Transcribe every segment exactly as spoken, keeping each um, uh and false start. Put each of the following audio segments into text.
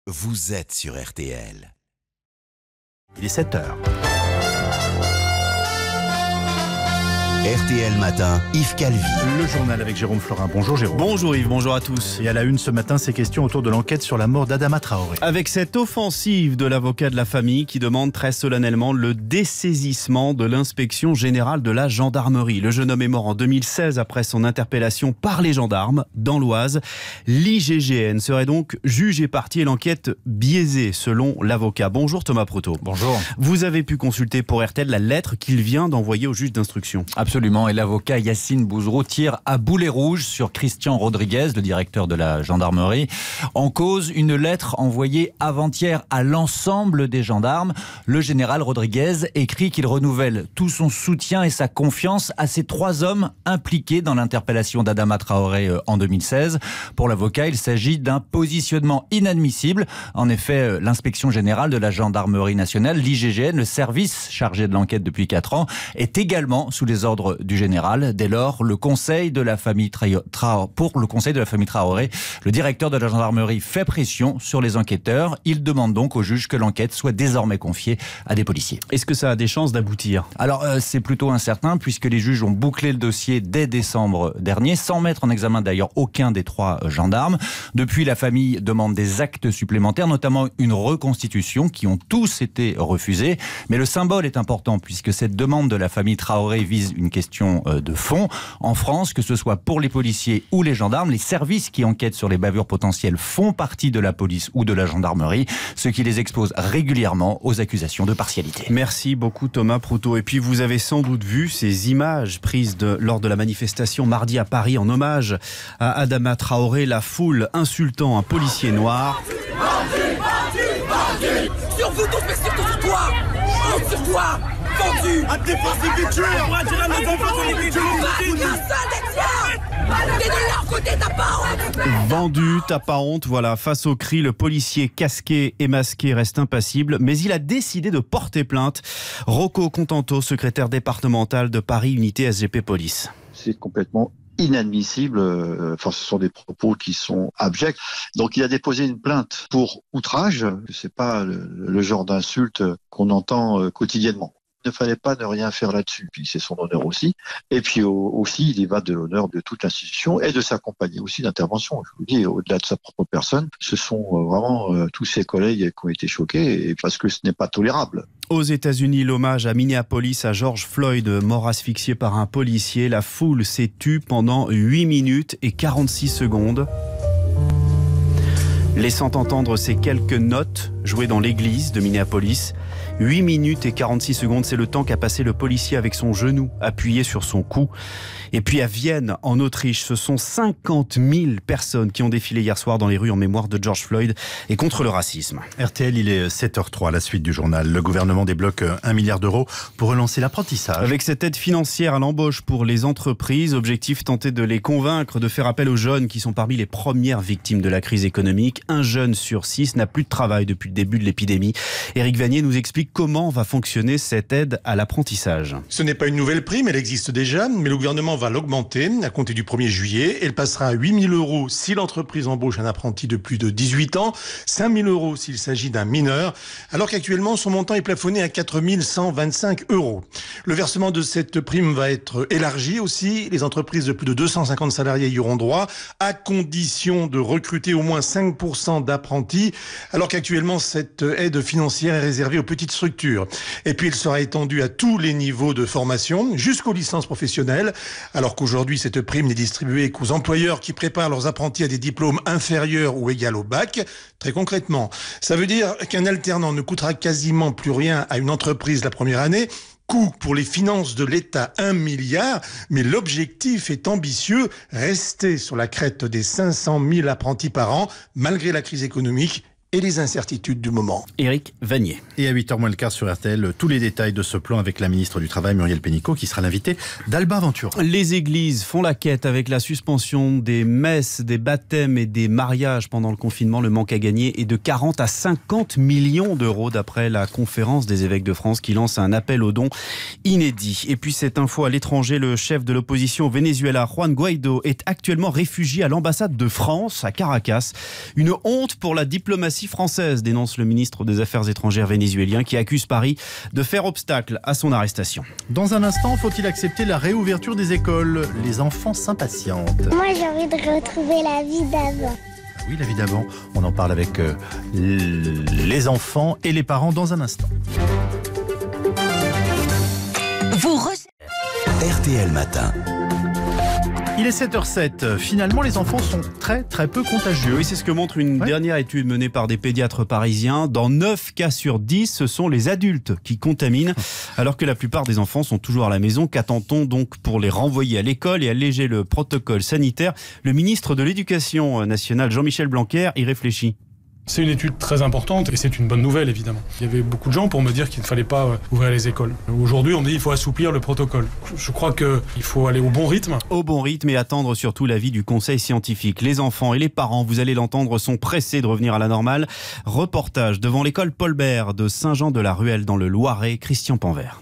vous êtes sur R T L. Il est sept heures. R T L Matin, Yves Calvi. Le journal avec Jérôme Florin. Bonjour Jérôme. Bonjour Yves, bonjour à tous. Et à la une ce matin, ces questions autour de l'enquête sur la mort d'Adama Traoré. Avec cette offensive de l'avocat de la famille qui demande très solennellement le dessaisissement de l'inspection générale de la gendarmerie. Le jeune homme est mort en deux mille seize après son interpellation par les gendarmes dans l'Oise. L'I G G N serait donc juge et partie et l'enquête biaisée selon l'avocat. Bonjour Thomas Proto. Bonjour. Vous avez pu consulter pour R T L la lettre qu'il vient d'envoyer au juge d'instruction. Absolument, et l'avocat Yacine Bouzrou tire à boulet rouge sur Christian Rodriguez, le directeur de la gendarmerie. En cause, une lettre envoyée avant-hier à l'ensemble des gendarmes. Le général Rodriguez écrit qu'il renouvelle tout son soutien et sa confiance à ces trois hommes impliqués dans l'interpellation d'Adama Traoré en deux mille seize. Pour l'avocat, il s'agit d'un positionnement inadmissible. En effet, l'inspection générale de la gendarmerie nationale, l'I G G N, le service chargé de l'enquête depuis quatre ans, est également sous les ordres du général. Dès lors, le conseil de la famille Tra- Tra- pour le conseil de la famille Traoré, le directeur de la gendarmerie fait pression sur les enquêteurs. Il demande donc au juge que l'enquête soit désormais confiée à des policiers. Est-ce que ça a des chances d'aboutir ? Alors, euh, c'est plutôt incertain puisque les juges ont bouclé le dossier dès décembre dernier, sans mettre en examen d'ailleurs aucun des trois euh, gendarmes. Depuis, la famille demande des actes supplémentaires, notamment une reconstitution, qui ont tous été refusés. Mais le symbole est important puisque cette demande de la famille Traoré vise une question de fond. En France, que ce soit pour les policiers ou les gendarmes, les services qui enquêtent sur les bavures potentielles font partie de la police ou de la gendarmerie, ce qui les expose régulièrement aux accusations de partialité. Merci beaucoup Thomas Proutot. Et puis vous avez sans doute vu ces images prises de, lors de la manifestation mardi à Paris en hommage à Adama Traoré, la foule insultant un policier noir. Vendu, vendu, vendu. Sur vous tous, mais surtout sur toi. Oh, sur toi. Vendu. À défense des tueurs. On va dire à nos enfants qu'on est tués. T'es de leur côté, t'as pas honte. Vendu, t'as pas honte. Voilà, face au cri, le policier casqué et masqué reste impassible, mais il a décidé de porter plainte. Rocco Contento, secrétaire départemental de Paris Unité S G P Police. C'est complètement inadmissible. Enfin, ce sont des propos qui sont abjects. Donc, il a déposé une plainte pour outrage. C'est pas le, le genre d'insulte qu'on entend quotidiennement. Il ne fallait pas ne rien faire là-dessus. Puis c'est son honneur aussi. Et puis aussi, il y va de l'honneur de toute l'institution et de sa compagnie aussi d'intervention. Je vous dis, au-delà de sa propre personne, ce sont vraiment euh, tous ses collègues qui ont été choqués, et parce que ce n'est pas tolérable. Aux États-Unis, l'hommage à Minneapolis à George Floyd, mort asphyxié par un policier. La foule s'est tue pendant huit minutes et quarante-six secondes. Laissant entendre ces quelques notes jouées dans l'église de Minneapolis. huit minutes et quarante-six secondes, c'est le temps qu'a passé le policier avec son genou appuyé sur son cou. Et puis à Vienne, en Autriche, ce sont cinquante mille personnes qui ont défilé hier soir dans les rues en mémoire de George Floyd et contre le racisme. R T L, il est sept heures trois, la suite du journal. Le gouvernement débloque un milliard d'euros pour relancer l'apprentissage. Avec cette aide financière à l'embauche pour les entreprises, objectif tenter de les convaincre de faire appel aux jeunes qui sont parmi les premières victimes de la crise économique. Un jeune sur six n'a plus de travail depuis le début de l'épidémie. Éric Vanier nous explique comment va fonctionner cette aide à l'apprentissage. Ce n'est pas une nouvelle prime, elle existe déjà, mais le gouvernement va l'augmenter à compter du premier juillet. Elle passera à huit mille euros si l'entreprise embauche un apprenti de plus de dix-huit ans, cinq mille euros s'il s'agit d'un mineur, alors qu'actuellement son montant est plafonné à quatre mille cent vingt-cinq euros. Le versement de cette prime va être élargi aussi. Les entreprises de plus de deux cent cinquante salariés y auront droit, à condition de recruter au moins cinq pour cent d'apprentis, alors qu'actuellement cette aide financière est réservée aux petites structures. Et puis, il sera étendu à tous les niveaux de formation, jusqu'aux licences professionnelles, alors qu'aujourd'hui, cette prime n'est distribuée qu'aux employeurs qui préparent leurs apprentis à des diplômes inférieurs ou égaux au bac. Très concrètement, ça veut dire qu'un alternant ne coûtera quasiment plus rien à une entreprise la première année. Coût pour les finances de l'État, un milliard, mais l'objectif est ambitieux, rester sur la crête des cinq cent mille apprentis par an, malgré la crise économique et les incertitudes du moment. Éric Vanier. Et à huit heures moins le quart sur R T L, tous les détails de ce plan avec la ministre du Travail, Muriel Pénicaud, qui sera l'invitée d'Albin Ventura. Les églises font la quête avec la suspension des messes, des baptêmes et des mariages pendant le confinement. Le manque à gagner est de quarante à cinquante millions d'euros d'après la conférence des évêques de France qui lance un appel aux dons inédit. Et puis cette info à l'étranger, le chef de l'opposition au Venezuela, Juan Guaidó, est actuellement réfugié à l'ambassade de France à Caracas. Une honte pour la diplomatie diplomatie française, dénonce le ministre des Affaires étrangères vénézuélien qui accuse Paris de faire obstacle à son arrestation. Dans un instant, faut-il accepter la réouverture des écoles? Les enfants s'impatientent. Moi, j'ai envie de retrouver la vie d'avant. Oui, la vie d'avant. On en parle avec euh, les enfants et les parents dans un instant. Vous re- R T L Matin. Il est sept heures sept. Finalement, les enfants sont très très peu contagieux. Oui, c'est ce que montre une Ouais. dernière étude menée par des pédiatres parisiens. Dans neuf cas sur dix, ce sont les adultes qui contaminent, alors que la plupart des enfants sont toujours à la maison. Qu'attend-on donc pour les renvoyer à l'école et alléger le protocole sanitaire? Le ministre de l'Éducation nationale, Jean-Michel Blanquer, y réfléchit. C'est une étude très importante et c'est une bonne nouvelle évidemment. Il y avait beaucoup de gens pour me dire qu'il ne fallait pas ouvrir les écoles. Aujourd'hui on dit qu'il faut assouplir le protocole. Je crois qu'il faut aller au bon rythme. Au bon rythme et attendre surtout l'avis du conseil scientifique. Les enfants et les parents, vous allez l'entendre, sont pressés de revenir à la normale. Reportage devant l'école Paul Bert de Saint-Jean-de-la-Ruelle dans le Loiret, Christian Panvert.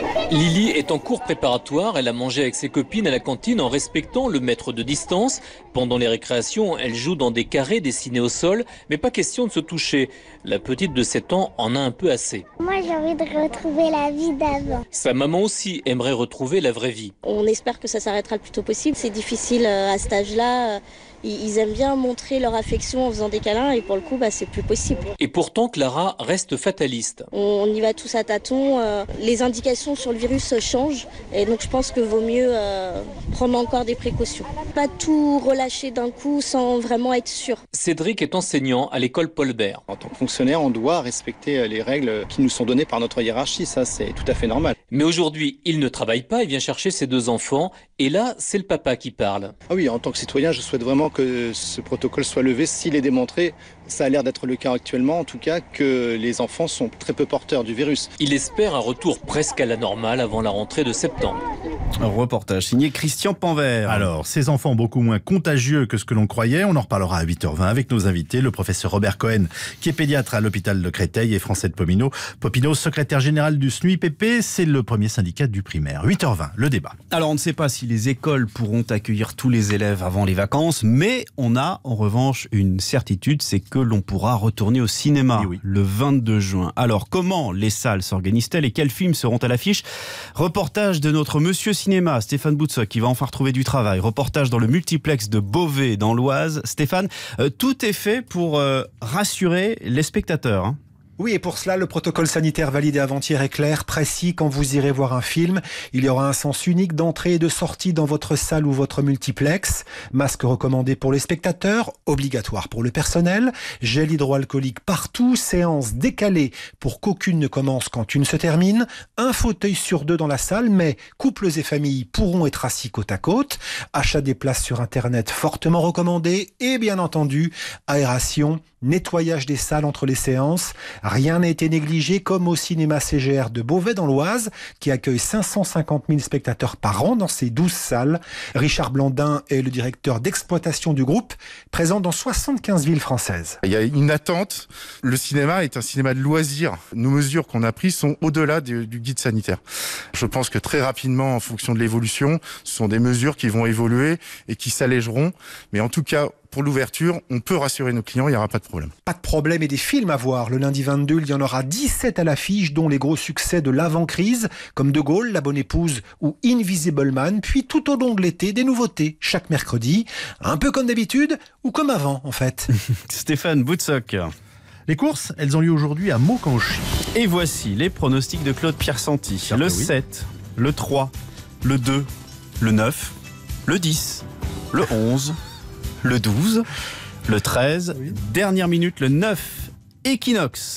Lily est en cours préparatoire, elle a mangé avec ses copines à la cantine en respectant le mètre de distance. Pendant les récréations, elle joue dans des carrés dessinés au sol, mais pas question de se toucher. La petite de sept ans en a un peu assez. Moi, j'ai envie de retrouver la vie d'avant. Sa maman aussi aimerait retrouver la vraie vie. On espère que ça s'arrêtera le plus tôt possible. C'est difficile à cet âge-là. Ils aiment bien montrer leur affection en faisant des câlins et pour le coup, bah, c'est plus possible. Et pourtant, Clara reste fataliste. On y va tous à tâtons. Les indications sur le virus changent et donc je pense que vaut mieux euh, prendre encore des précautions. Pas tout relâcher d'un coup sans vraiment être sûr. Cédric est enseignant à l'école Paul Bert. En tant que fonctionnaire, on doit respecter les règles qui nous sont données par notre hiérarchie. Ça, c'est tout à fait normal. Mais aujourd'hui, il ne travaille pas, il vient chercher ses deux enfants. Et là, c'est le papa qui parle. Ah oui, en tant que citoyen, je souhaite vraiment que ce protocole soit levé s'il est démontré. Ça a l'air d'être le cas actuellement, en tout cas, que les enfants sont très peu porteurs du virus. Il espère un retour presque à la normale avant la rentrée de septembre. Un reportage signé Christian Panvert. Alors, ces enfants beaucoup moins contagieux que ce que l'on croyait, on en reparlera à huit heures vingt avec nos invités, le professeur Robert Cohen, qui est pédiatre à l'hôpital de Créteil, et François Popino, Popino, secrétaire général du S N U I P P, c'est le premier syndicat du primaire. huit heures vingt, le débat. Alors, on ne sait pas si les écoles pourront accueillir tous les élèves avant les vacances, mais on a en revanche une certitude, c'est que l'on pourra retourner au cinéma oui, oui. le vingt-deux juin. Alors, comment les salles s'organisent-elles et quels films seront à l'affiche? Reportage de notre monsieur cinéma, Stéphane Boutsock, qui va enfin retrouver du travail. Reportage dans le multiplex de Beauvais, dans l'Oise. Stéphane, euh, tout est fait pour euh, rassurer les spectateurs, hein. Oui, et pour cela, le protocole sanitaire validé avant-hier est clair, précis. Quand vous irez voir un film, il y aura un sens unique d'entrée et de sortie dans votre salle ou votre multiplex. Masque recommandé pour les spectateurs, obligatoire pour le personnel. Gel hydroalcoolique partout, séance décalée pour qu'aucune ne commence quand une se termine. Un fauteuil sur deux dans la salle, mais couples et familles pourront être assis côte à côte. Achat des places sur Internet fortement recommandé. Et bien entendu, aération, nettoyage des salles entre les séances. Rien n'a été négligé, comme au cinéma C G R de Beauvais dans l'Oise, qui accueille cinq cent cinquante mille spectateurs par an dans ses douze salles. Richard Blandin est le directeur d'exploitation du groupe, présent dans soixante-quinze villes françaises. Il y a une attente. Le cinéma est un cinéma de loisirs. Nos mesures qu'on a prises sont au-delà du, du guide sanitaire. Je pense que très rapidement, en fonction de l'évolution, ce sont des mesures qui vont évoluer et qui s'allégeront. Mais en tout cas, pour l'ouverture, on peut rassurer nos clients, il n'y aura pas de problème. Pas de problème et des films à voir. Le lundi vingt-deux, il y en aura dix-sept à l'affiche, dont les gros succès de l'avant-crise, comme De Gaulle, La Bonne Épouse ou Invisible Man. Puis tout au long de l'été, des nouveautés, chaque mercredi. Un peu comme d'habitude, ou comme avant, en fait. Stéphane Boutsock. Les courses, elles ont lieu aujourd'hui à Maucanchy. Et voici les pronostics de Claude Pierre-Santi. Le oui. sept, le trois, le deux, le neuf, le dix, le onze... le douze, le treize, oui. Dernière minute, le neuf, Equinox.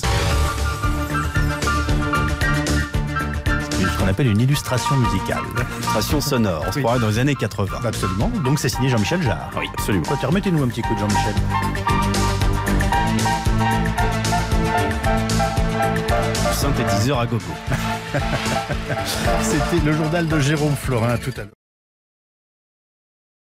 C'est ce qu'on appelle une illustration musicale. Illustration sonore, on se croirait dans les années quatre-vingts. Absolument, donc c'est signé Jean-Michel Jarre. Oui, absolument. Quoi, remettez-nous un petit coup de Jean-Michel. Synthétiseur à gogo. C'était le journal de Jérôme Florin tout à l'heure.